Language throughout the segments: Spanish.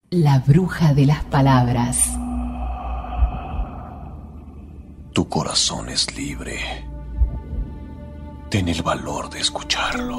La bruja de las palabras. Tu corazón es libre. Ten el valor de escucharlo.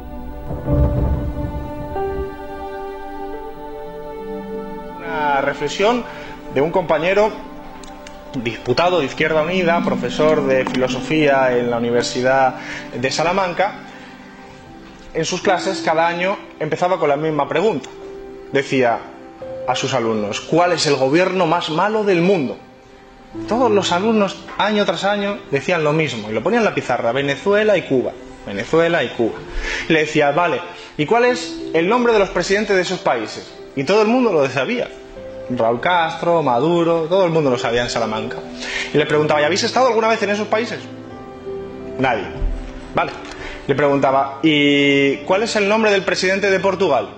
Una reflexión de un compañero diputado de Izquierda Unida, profesor de filosofía en la Universidad de Salamanca. En sus clases cada año empezaba con la misma pregunta. Decía a sus alumnos: ¿cuál es el gobierno más malo del mundo? Todos los alumnos, año tras año, decían lo mismo y lo ponían en la pizarra: Venezuela y Cuba, Venezuela y Cuba. Y le decía: vale, ¿y cuál es el nombre de los presidentes de esos países? Y todo el mundo lo sabía. Raúl Castro, Maduro, todo el mundo lo sabía en Salamanca. Y le preguntaba: ¿y habéis estado alguna vez en esos países? Nadie. Vale. Le preguntaba: ¿y cuál es el nombre del presidente de Portugal?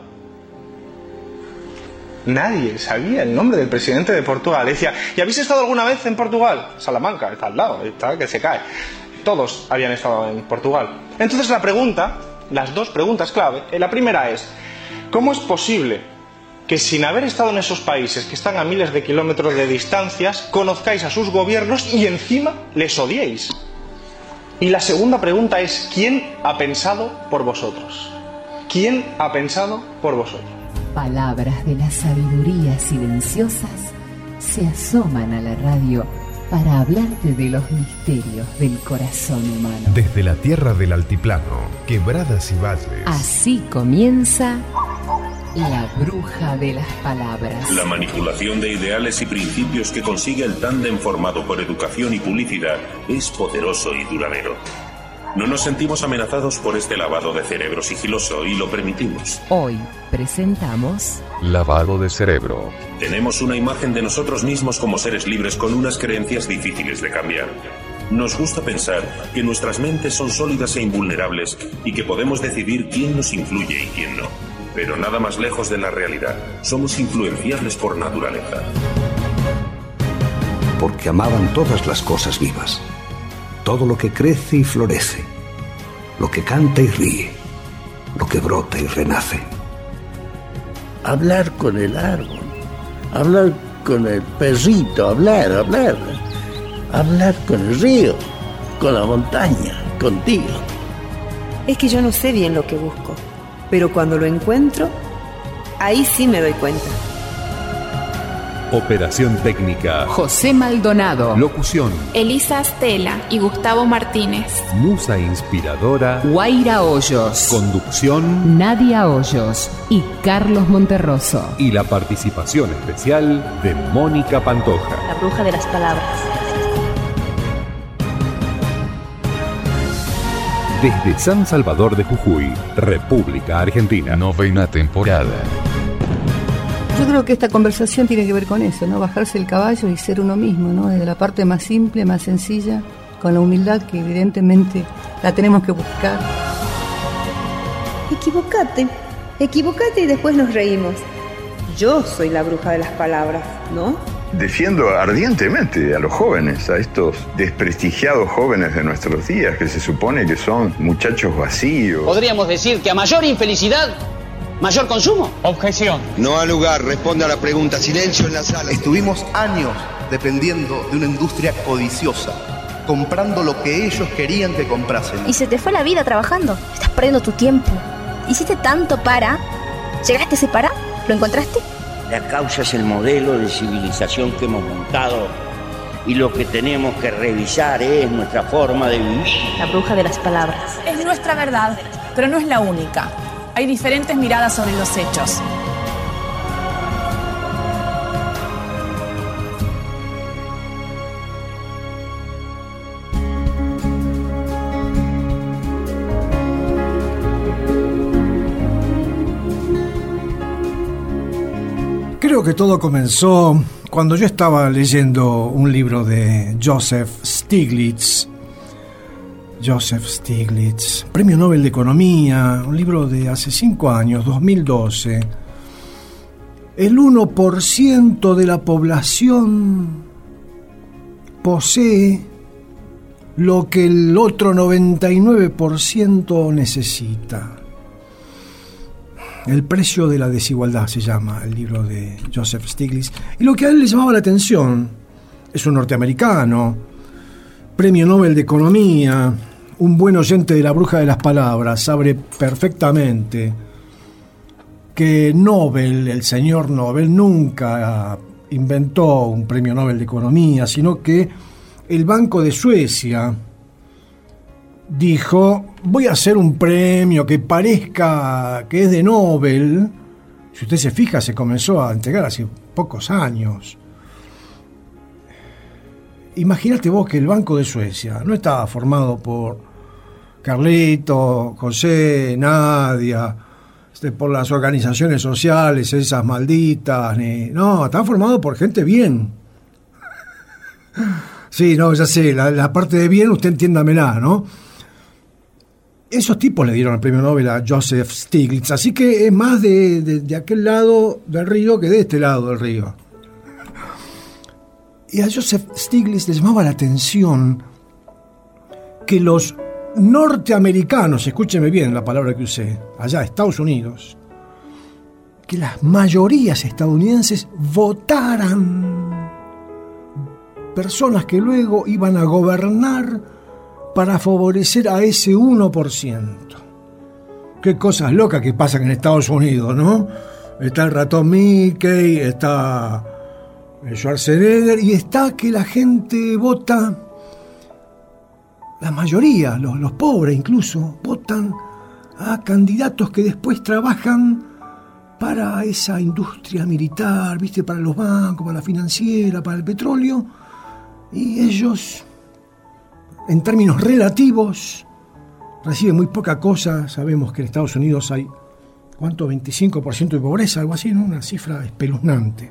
Nadie sabía el nombre del presidente de Portugal. Le decía: ¿y habéis estado alguna vez en Portugal? Salamanca, está al lado, está que se cae. Todos habían estado en Portugal. Entonces la pregunta, las dos preguntas clave, la primera es: ¿cómo es posible que sin haber estado en esos países que están a miles de kilómetros de distancias, conozcáis a sus gobiernos y encima les odiéis? Y la segunda pregunta es: ¿quién ha pensado por vosotros? ¿Quién ha pensado por vosotros? Palabras de la sabiduría silenciosas se asoman a la radio para hablarte de los misterios del corazón humano. Desde la tierra del altiplano, quebradas y valles. Así comienza La bruja de las palabras. La manipulación de ideales y principios que consigue el tándem formado por educación y publicidad es poderoso y duradero. No nos sentimos amenazados por este lavado de cerebro sigiloso y lo permitimos. Hoy presentamos Lavado de cerebro. Tenemos una imagen de nosotros mismos como seres libres con unas creencias difíciles de cambiar. Nos gusta pensar que nuestras mentes son sólidas e invulnerables y que podemos decidir quién nos influye y quién no. Pero nada más lejos de la realidad. Somos influenciables por naturaleza. Porque amaban todas las cosas vivas. Todo lo que crece y florece, lo que canta y ríe, lo que brota y renace. Hablar con el árbol, hablar con el perrito, hablar con el río, con la montaña, contigo. Es que yo no sé bien lo que busco, pero cuando lo encuentro, ahí sí me doy cuenta. Operación técnica: José Maldonado. Locución: Elisa Astela y Gustavo Martínez. Musa inspiradora: Guaira Hoyos. Conducción: Nadia Hoyos y Carlos Monterroso. Y la participación especial de Mónica Pantoja. La bruja de las palabras. Desde San Salvador de Jujuy, República Argentina. 9ª temporada. Yo creo que esta conversación tiene que ver con eso, ¿no? Bajarse el caballo y ser uno mismo, ¿no? Desde la parte más simple, más sencilla, con la humildad que evidentemente la tenemos que buscar. Equivocate y después nos reímos. Yo soy la bruja de las palabras, ¿no? Defiendo ardientemente a los jóvenes, a estos desprestigiados jóvenes de nuestros días, que se supone que son muchachos vacíos. Podríamos decir que a mayor infelicidad, mayor consumo. Objeción. No ha lugar, responda a la pregunta. Silencio en la sala. Estuvimos años dependiendo de una industria codiciosa, comprando lo que ellos querían que comprasen. Y se te fue la vida trabajando. Estás perdiendo tu tiempo. Hiciste tanto para. ¿Llegaste a ese para? ¿Lo encontraste? La causa es el modelo de civilización que hemos montado. Y lo que tenemos que revisar es nuestra forma de vivir. La bruja de las palabras. Es nuestra verdad, pero no es la única. Hay diferentes miradas sobre los hechos. Creo que todo comenzó cuando yo estaba leyendo un libro de Joseph Stiglitz, Premio Nobel de Economía, un libro de hace 5 años, 2012. El 1% de la población posee lo que el otro 99% necesita. El precio de la desigualdad se llama el libro de Joseph Stiglitz. Y lo que a él le llamaba la atención, es un norteamericano, premio Nobel de Economía, un buen oyente de La Bruja de las Palabras, sabe perfectamente que Nobel, el señor Nobel, nunca inventó un premio Nobel de Economía, sino que el Banco de Suecia dijo: voy a hacer un premio que parezca que es de Nobel. Si usted se fija, se comenzó a entregar hace pocos años. Imagínate vos que el Banco de Suecia no estaba formado por Carlito, José, Nadia, por las organizaciones sociales, esas malditas, no, estaba formado por gente bien. Sí, no, ya sé, la parte de bien usted entiéndamela, ¿no? Esos tipos le dieron el premio Nobel a Joseph Stiglitz, así que es más de aquel lado del río que de este lado del río. Y a Joseph Stiglitz le llamaba la atención que los norteamericanos, escúcheme bien la palabra que usé, allá, Estados Unidos, que las mayorías estadounidenses votaran personas que luego iban a gobernar para favorecer a ese 1%. Qué cosas locas que pasan en Estados Unidos, ¿no? Está el ratón Mickey, está Schwarzenegger, y está que la gente vota, la mayoría, los pobres incluso, votan a candidatos que después trabajan para esa industria militar, ¿viste? Para los bancos, para la financiera, para el petróleo, y ellos, en términos relativos, reciben muy poca cosa. Sabemos que en Estados Unidos hay, ¿cuánto? 25% de pobreza, algo así, ¿no? Una cifra espeluznante.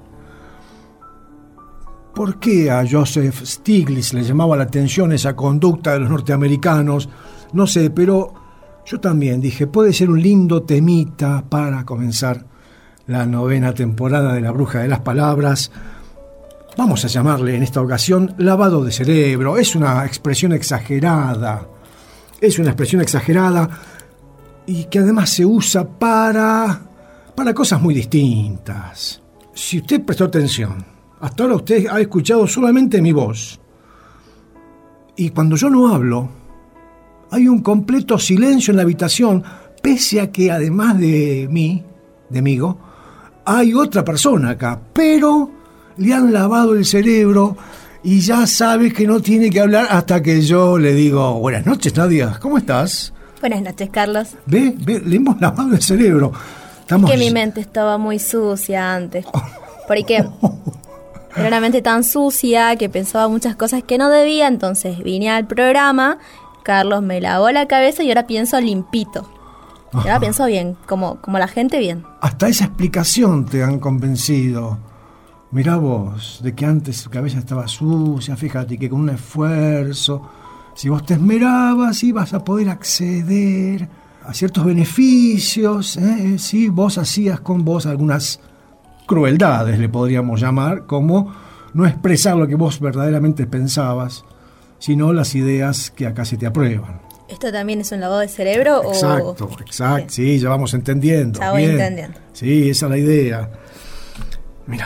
¿Por qué a Joseph Stiglitz le llamaba la atención esa conducta de los norteamericanos? No sé, pero yo también dije, puede ser un lindo temita para comenzar la 9ª temporada de La Bruja de las Palabras. Vamos a llamarle en esta ocasión lavado de cerebro. Es una expresión exagerada. Es una expresión exagerada y que además se usa para cosas muy distintas. Si usted prestó atención, hasta ahora usted ha escuchado solamente mi voz. Y cuando yo no hablo, hay un completo silencio en la habitación, pese a que además de mí, de Migo, hay otra persona acá. Pero le han lavado el cerebro y ya sabe que no tiene que hablar hasta que yo le digo: buenas noches, Nadia, ¿cómo estás? Buenas noches, Carlos. Ve, le hemos lavado el cerebro. Que mi mente estaba muy sucia antes. Porque era una mente tan sucia que pensaba muchas cosas que no debía. Entonces vine al programa, Carlos me lavó la cabeza y ahora pienso limpito. Y ahora pienso bien, como la gente bien. Hasta esa explicación te han convencido. Mirá vos, de que antes su cabeza estaba sucia, fíjate que con un esfuerzo, si vos te esmerabas, ibas a poder acceder a ciertos beneficios, si vos hacías con vos algunas crueldades, le podríamos llamar, como no expresar lo que vos verdaderamente pensabas, sino las ideas que acá se te aprueban. ¿Esto también es un lavado de cerebro? Exacto, bien. Sí, ya vamos entendiendo. Ya voy entendiendo. Sí, esa es la idea. Mira,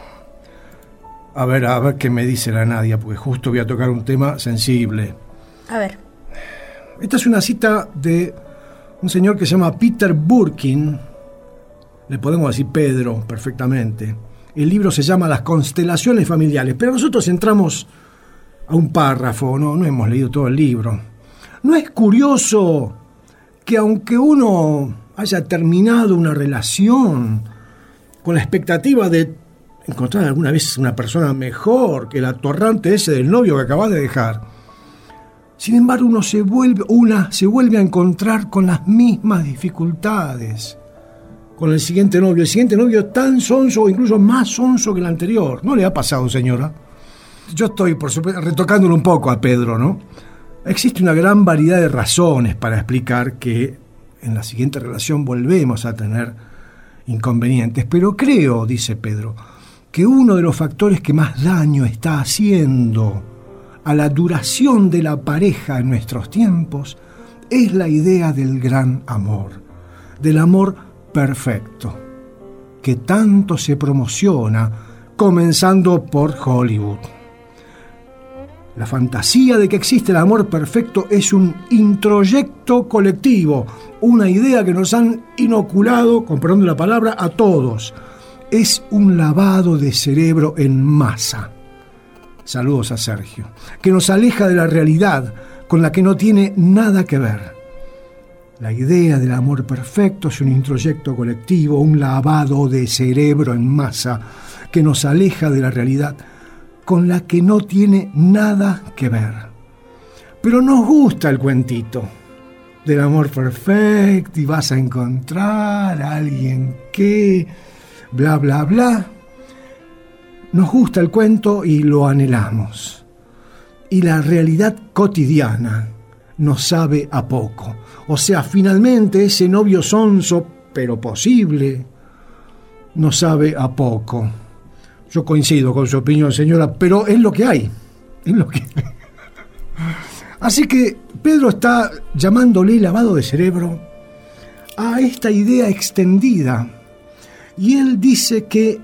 a ver qué me dice la Nadia, porque justo voy a tocar un tema sensible. A ver. Esta es una cita de un señor que se llama Peter Burkin. Le podemos decir Pedro perfectamente. El libro se llama Las constelaciones familiares, pero nosotros entramos a un párrafo, no hemos leído todo el libro. ¿No es curioso que aunque uno haya terminado una relación con la expectativa de encontrar alguna vez una persona mejor que el atorrante ese del novio que acabas de dejar, sin embargo una se vuelve a encontrar con las mismas dificultades con el siguiente novio tan sonso o incluso más sonso que el anterior? ¿No le ha pasado, señora? Yo estoy, por supuesto, retocándolo un poco a Pedro, ¿no? Existe una gran variedad de razones para explicar que en la siguiente relación volvemos a tener inconvenientes, pero creo, dice Pedro, que uno de los factores que más daño está haciendo a la duración de la pareja en nuestros tiempos es la idea del gran amor, del amor perfecto, que tanto se promociona, comenzando por Hollywood. La fantasía de que existe el amor perfecto es un introyecto colectivo, una idea que nos han inoculado, con perdón de la palabra, a todos. Es un lavado de cerebro en masa. Saludos a Sergio. Que nos aleja de la realidad, con la que no tiene nada que ver. La idea del amor perfecto es un introyecto colectivo, un lavado de cerebro en masa, que nos aleja de la realidad, con la que no tiene nada que ver. Pero nos gusta el cuentito del amor perfecto y vas a encontrar a alguien que bla bla bla. Nos gusta el cuento y lo anhelamos. Y la realidad cotidiana nos sabe a poco. O sea, finalmente ese novio sonso, pero posible, nos sabe a poco. Yo coincido con su opinión, señora, pero es lo que hay. Es lo que hay. Así que Pedro está llamándole lavado de cerebro a esta idea extendida. Y él dice que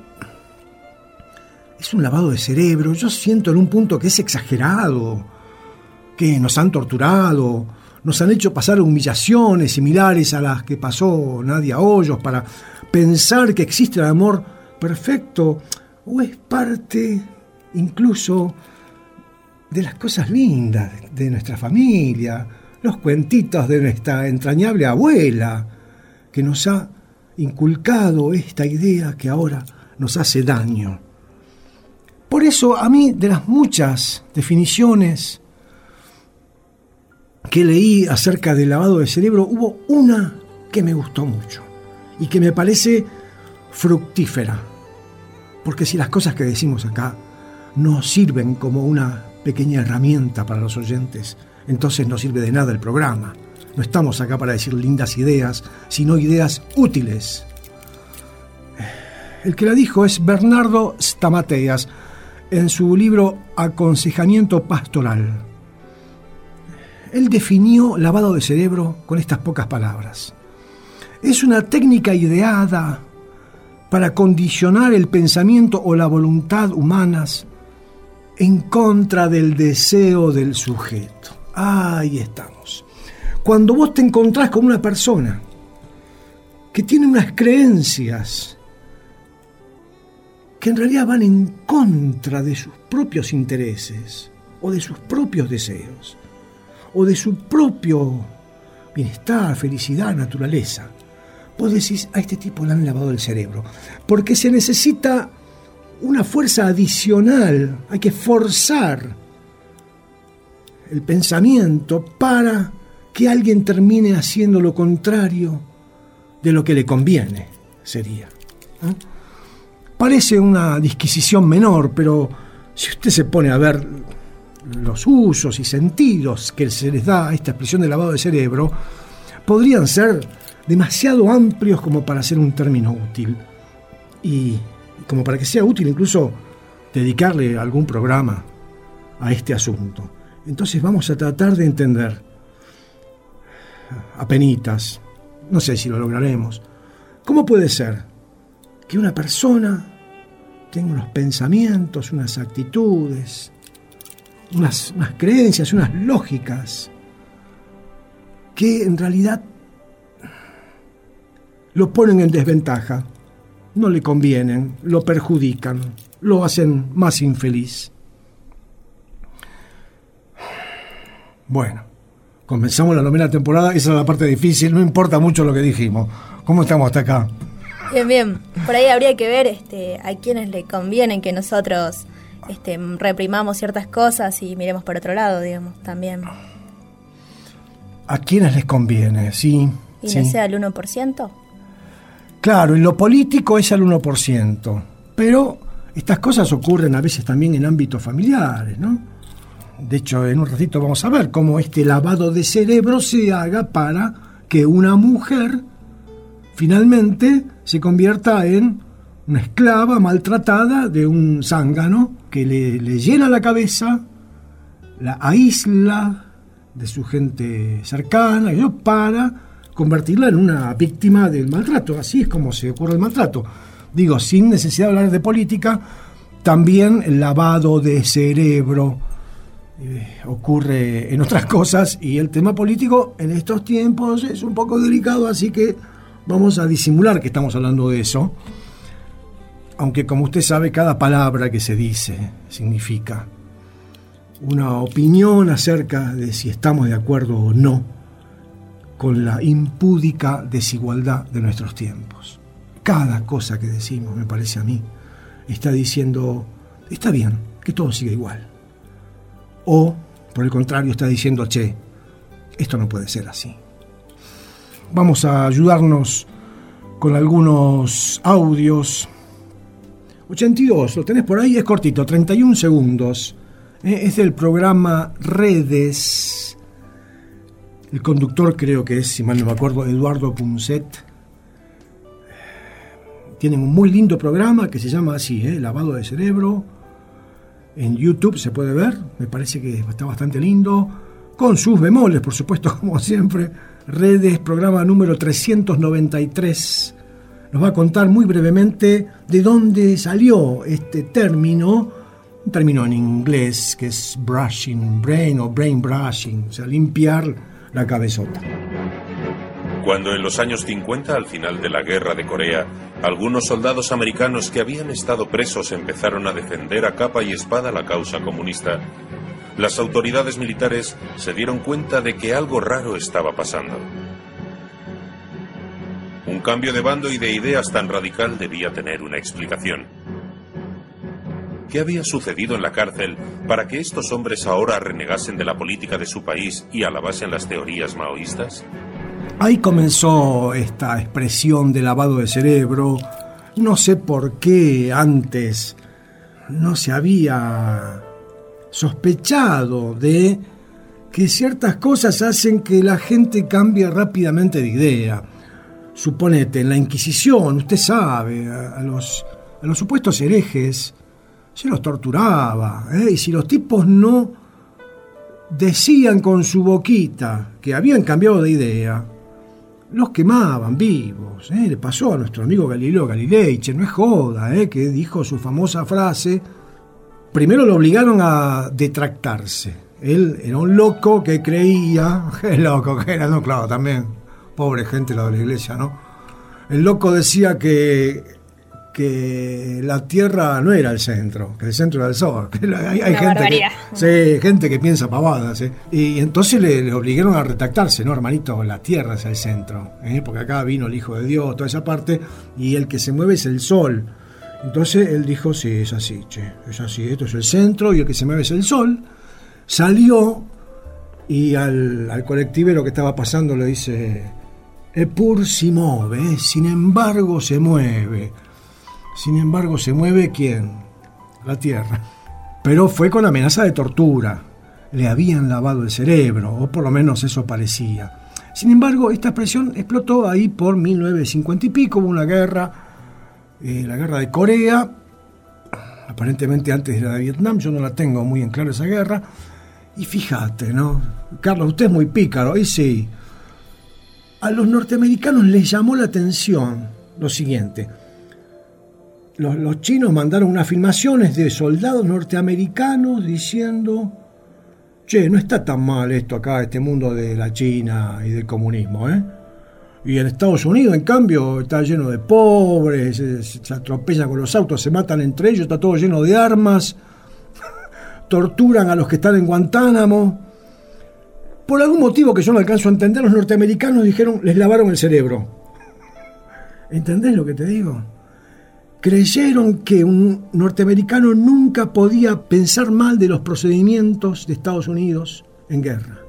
es un lavado de cerebro. Yo siento en un punto que es exagerado, que nos han torturado, nos han hecho pasar humillaciones similares a las que pasó Nadia Hoyos para pensar que existe el amor perfecto. O es parte incluso de las cosas lindas de nuestra familia, los cuentitos de nuestra entrañable abuela, que nos ha inculcado esta idea que ahora nos hace daño. Por eso, a mí, de las muchas definiciones que leí acerca del lavado de cerebro, hubo una que me gustó mucho y que me parece fructífera. Porque si las cosas que decimos acá no sirven como una pequeña herramienta para los oyentes, entonces no sirve de nada el programa. No estamos acá para decir lindas ideas, sino ideas útiles. El que la dijo es Bernardo Stamateas, en su libro Aconsejamiento Pastoral. Él definió lavado de cerebro con estas pocas palabras. Es una técnica ideada para condicionar el pensamiento o la voluntad humanas en contra del deseo del sujeto. Ahí estamos. Cuando vos te encontrás con una persona que tiene unas creencias que en realidad van en contra de sus propios intereses, o de sus propios deseos, o de su propio bienestar, felicidad, naturaleza, vos decís, a este tipo le han lavado el cerebro, porque se necesita una fuerza adicional, hay que forzar el pensamiento para que alguien termine haciendo lo contrario de lo que le conviene, sería. Parece una disquisición menor, pero si usted se pone a ver los usos y sentidos que se les da a esta expresión de lavado de cerebro, podrían ser demasiado amplios como para ser un término útil. Y como para que sea útil incluso dedicarle algún programa a este asunto. Entonces vamos a tratar de entender, apenitas, no sé si lo lograremos, ¿cómo puede ser que una persona tenga unos pensamientos, unas actitudes, unas creencias, unas lógicas que en realidad lo ponen en desventaja, no le convienen, lo perjudican, lo hacen más infeliz? Bueno, comenzamos la 9ª temporada, esa es la parte difícil, no importa mucho lo que dijimos. ¿Cómo estamos hasta acá? Bien, bien. Por ahí habría que ver a quienes le conviene que nosotros reprimamos ciertas cosas y miremos por otro lado, digamos, también. ¿A quienes les conviene? Sí. ¿Y sí. no sea el 1%? Claro, en lo político es al 1%, pero estas cosas ocurren a veces también en ámbitos familiares, ¿no? De hecho, en un ratito vamos a ver cómo este lavado de cerebro se haga para que una mujer finalmente se convierta en una esclava maltratada de un zángano que le llena la cabeza, la aísla de su gente cercana, para convertirla en una víctima del maltrato. Así es como se ocurre el maltrato. Digo, sin necesidad de hablar de política, también el lavado de cerebro ocurre en otras cosas, y el tema político en estos tiempos es un poco delicado, así que vamos a disimular que estamos hablando de eso, aunque como usted sabe, cada palabra que se dice significa una opinión acerca de si estamos de acuerdo o no con la impúdica desigualdad de nuestros tiempos. Cada cosa que decimos, me parece a mí, está diciendo, está bien, que todo siga igual. O, por el contrario, está diciendo, che, esto no puede ser así. Vamos a ayudarnos con algunos audios. 82, lo tenés por ahí, es cortito, 31 segundos. Es del programa Redes. El conductor creo que es, si mal no me acuerdo, Eduardo Punset. Tienen un muy lindo programa que se llama así, Lavado de Cerebro. En YouTube se puede ver, me parece que está bastante lindo, con sus bemoles, por supuesto, como siempre. Redes, programa número 393. Nos va a contar muy brevemente de dónde salió este término, un término en inglés que es brushing brain o brain brushing, o sea, limpiar la cabezota. Cuando en los años 50, al final de la Guerra de Corea, algunos soldados americanos que habían estado presos empezaron a defender a capa y espada la causa comunista, las autoridades militares se dieron cuenta de que algo raro estaba pasando. Un cambio de bando y de ideas tan radical debía tener una explicación. ¿Qué había sucedido en la cárcel para que estos hombres ahora renegasen de la política de su país y alabasen las teorías maoístas? Ahí comenzó esta expresión de lavado de cerebro. No sé por qué antes no se había sospechado de que ciertas cosas hacen que la gente cambie rápidamente de idea. Suponete, en la Inquisición, usted sabe, a los supuestos herejes se los torturaba, y si los tipos no decían con su boquita que habían cambiado de idea, los quemaban vivos. Le pasó a nuestro amigo Galileo Galilei, no es joda, que dijo su famosa frase. Primero lo obligaron a detractarse. Él era un loco que creía, qué loco que era, no, claro, también, pobre gente la de la iglesia, ¿no? El loco decía que la Tierra no era el centro, que el centro era el Sol. Hay gente que piensa pavadas, y entonces le obligaron a retractarse, no, hermanito, la Tierra es el centro, porque acá vino el Hijo de Dios, toda esa parte, y el que se mueve es el Sol. Entonces él dijo, sí, es así, es así, esto es el centro y el que se mueve es el Sol. Salió y al colectivero que estaba pasando le dice, Eppur si muove, sin embargo se mueve. Sin embargo, ¿se mueve quién? La Tierra. Pero fue con amenaza de tortura. Le habían lavado el cerebro, o por lo menos eso parecía. Sin embargo, esta expresión explotó ahí por 1950 y pico. Hubo una guerra, la guerra de Corea, aparentemente antes de la de Vietnam. Yo no la tengo muy en claro esa guerra. Y fíjate, ¿no? Carlos, usted es muy pícaro. Y sí, a los norteamericanos les llamó la atención lo siguiente. Los chinos mandaron unas filmaciones de soldados norteamericanos diciendo, che, no está tan mal esto acá, este mundo de la China y del comunismo, Y en Estados Unidos, en cambio, está lleno de pobres, se atropellan con los autos, se matan entre ellos, está todo lleno de armas, torturan a los que están en Guantánamo. Por algún motivo que yo no alcanzo a entender, los norteamericanos dijeron, les lavaron el cerebro. ¿Entendés lo que te digo? Creyeron que un norteamericano nunca podía pensar mal de los procedimientos de Estados Unidos en guerra.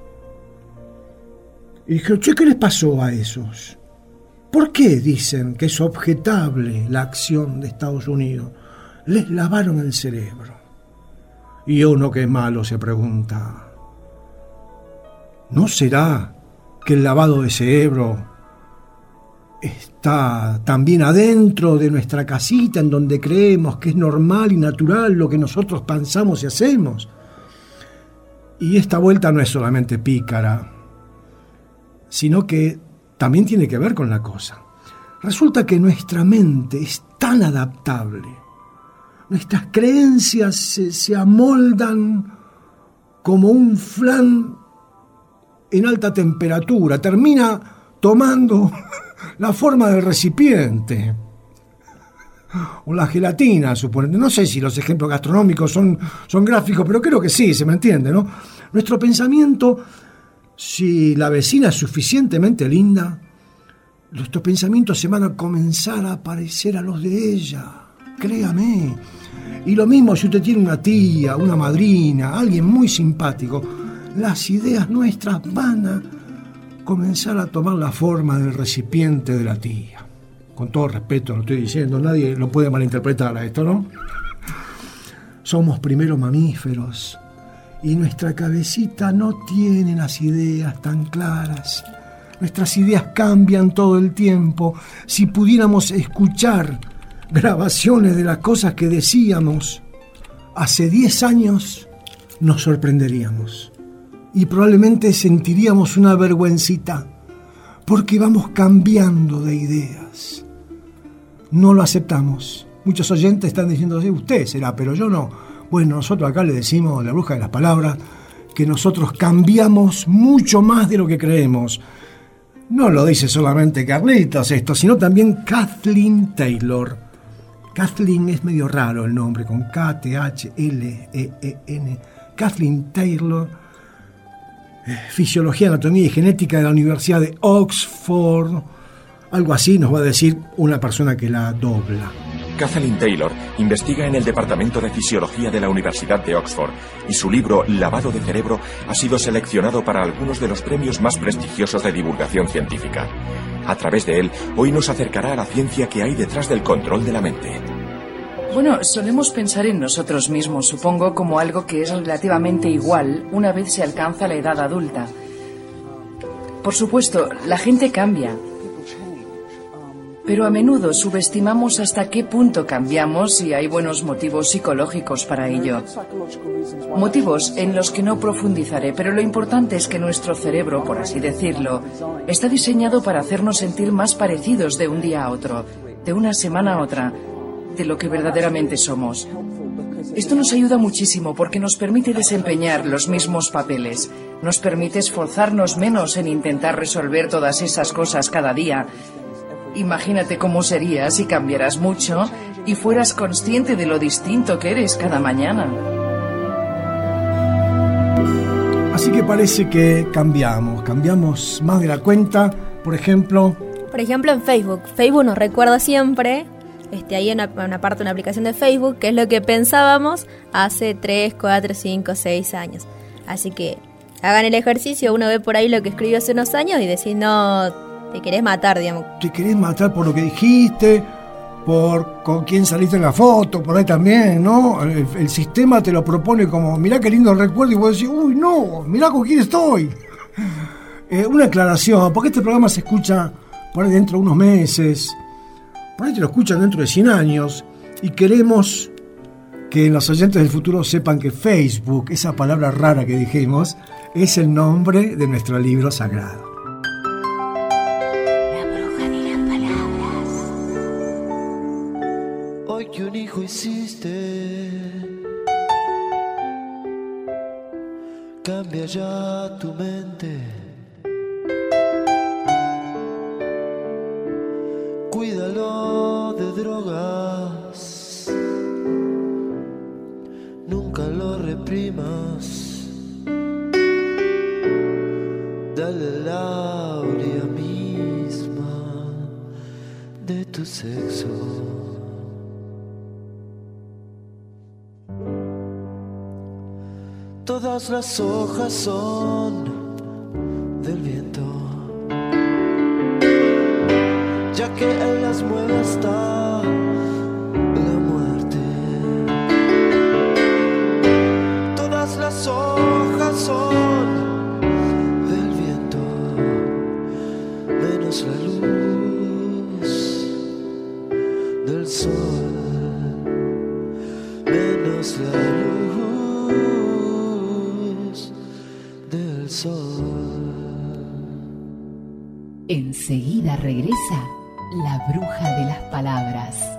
Y dijeron, che, ¿qué les pasó a esos? ¿Por qué dicen que es objetable la acción de Estados Unidos? Les lavaron el cerebro. Y uno que es malo se pregunta, ¿no será que el lavado de cerebro está también adentro de nuestra casita, en donde creemos que es normal y natural lo que nosotros pensamos y hacemos? Y esta vuelta no es solamente pícara, sino que también tiene que ver con la cosa. Resulta que nuestra mente es tan adaptable, nuestras creencias se amoldan como un flan en alta temperatura, termina tomando la forma del recipiente o la gelatina, suponete. No sé si los ejemplos gastronómicos son gráficos, pero creo que sí, se me entiende, ¿no? Nuestro pensamiento, si la vecina es suficientemente linda, nuestros pensamientos se van a comenzar a parecer a los de ella, créame. Y lo mismo si usted tiene una tía, una madrina, alguien muy simpático, las ideas nuestras van a comenzar a tomar la forma del recipiente de la tía. Con todo respeto lo estoy diciendo, nadie lo puede malinterpretar a esto, ¿no? Somos primero mamíferos y nuestra cabecita no tiene las ideas tan claras. Nuestras ideas cambian todo el tiempo. Si pudiéramos escuchar grabaciones de las cosas que decíamos hace 10 años, nos sorprenderíamos. Y probablemente sentiríamos una vergüencita, porque vamos cambiando de ideas. No lo aceptamos. Muchos oyentes están diciendo así, usted será, pero yo no. Bueno, nosotros acá le decimos, la bruja de las palabras, que nosotros cambiamos mucho más de lo que creemos. No lo dice solamente Carlitos esto, sino también Kathleen Taylor. Kathleen es medio raro el nombre, con K-T-H-L-E-E-N. Kathleen Taylor, Fisiología, Anatomía y Genética de la Universidad de Oxford. Algo así nos va a decir una persona que la dobla. Kathleen Taylor investiga en el Departamento de Fisiología de la Universidad de Oxford y su libro Lavado de Cerebro ha sido seleccionado para algunos de los premios más prestigiosos de divulgación científica. A través de él, hoy nos acercará a la ciencia que hay detrás del control de la mente. Bueno, solemos pensar en nosotros mismos, supongo, como algo que es relativamente igual una vez se alcanza la edad adulta. Por supuesto, la gente cambia. Pero a menudo subestimamos hasta qué punto cambiamos y hay buenos motivos psicológicos para ello. Motivos en los que no profundizaré, pero lo importante es que nuestro cerebro, por así decirlo, está diseñado para hacernos sentir más parecidos de un día a otro, de una semana a otra, de lo que verdaderamente somos. Esto nos ayuda muchísimo porque nos permite desempeñar los mismos papeles, nos permite esforzarnos menos en intentar resolver todas esas cosas cada día. Imagínate cómo sería si cambiaras mucho y fueras consciente de lo distinto que eres cada mañana. Así que parece que cambiamos más de la cuenta. Por ejemplo en Facebook. Facebook nos recuerda siempre, ahí en una parte de una aplicación de Facebook, que es lo que pensábamos hace 3, 4, 5, 6 años. Así que hagan el ejercicio, uno ve por ahí lo que escribió hace unos años y decís, no, te querés matar, digamos. Te querés matar por lo que dijiste, por con quién saliste en la foto, por ahí también, ¿no? El sistema te lo propone como, mirá qué lindo recuerdo, y vos decís, uy, no, mirá con quién estoy. Una aclaración, porque este programa se escucha por ahí dentro de unos meses, por ahí te lo escuchan dentro de 100 años, y queremos que los oyentes del futuro sepan que Facebook, esa palabra rara que dijimos, es el nombre de nuestro libro sagrado. Que un hijo hiciste, cambia ya tu mente, cuídalo de drogas, nunca lo reprimas, dale la aurea misma de tu sexo. Todas las hojas son del viento, ya que en las mueve está la muerte. Todas las hojas son del viento, menos la luz del sol, menos la luz del sol. Enseguida regresa la bruja de las palabras.